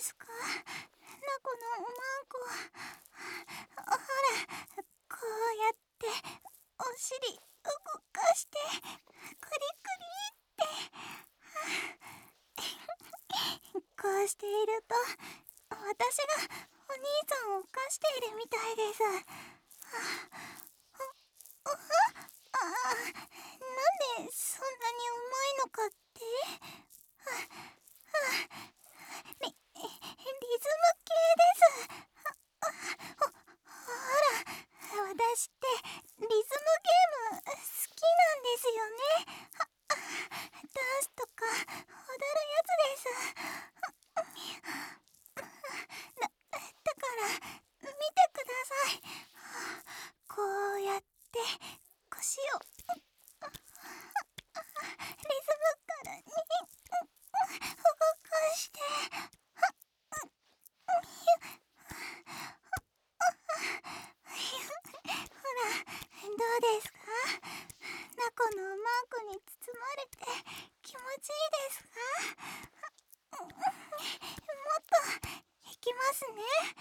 ですか、ナコのおまんこ。ほら、こうやってお尻動かしてクリクリってこうしていると私がお兄さんを犯しているみたいです。なんでそんなにうまいのかって。リズム系です。ほら、私ってリズムゲーム好きなんですよね。ダンスとか踊るやつです。だから見てください。こうやって腰をリズムからに動かして。ほら、どうですか？ナコのマークに包まれて気持ちいいですか？もっといきますね。